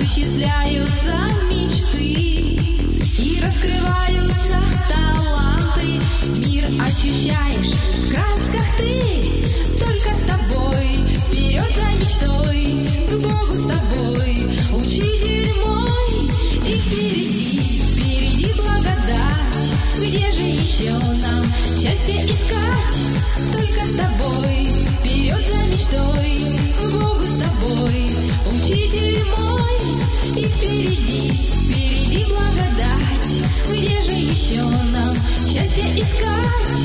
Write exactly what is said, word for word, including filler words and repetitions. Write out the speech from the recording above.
осуществляются мечты и раскрываются таланты. Мир ощущаешь в красках ты, только с тобой вперед за мечтой, к Богу с тобой, учитель мой. И впереди, впереди благодать, где же еще нам счастье искать? Только с тобой вперед за мечтой, к Богу с тобой, учитель мой. И впереди, впереди благодать, где же еще нам счастье искать?